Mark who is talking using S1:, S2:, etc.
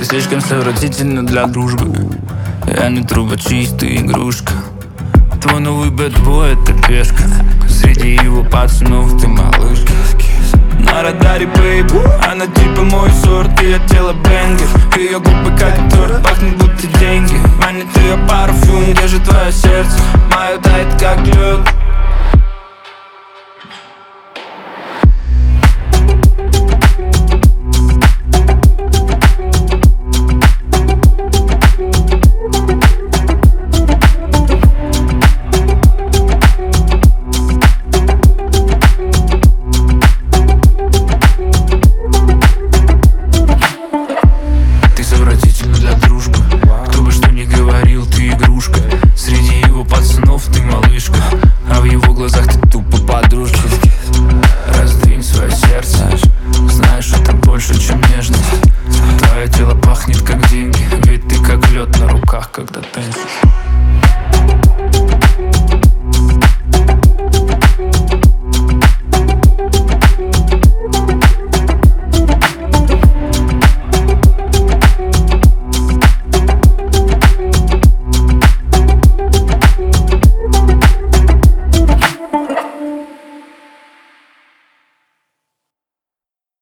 S1: слишком совратительна для дружбы. Я не трубочистая игрушка. Твой новый бэтбой — это пешка. Среди его пацанов ты малышка. На радаре, бэйби, она типа мой сорт. Ее тело бенгер, ее губы как торт. Пахнет будто деньги, манит ее парфюм. Где же твое сердце? Мое тает как лед.
S2: Твое тело пахнет как деньги, ведь ты как лед на руках, когда танцуешь.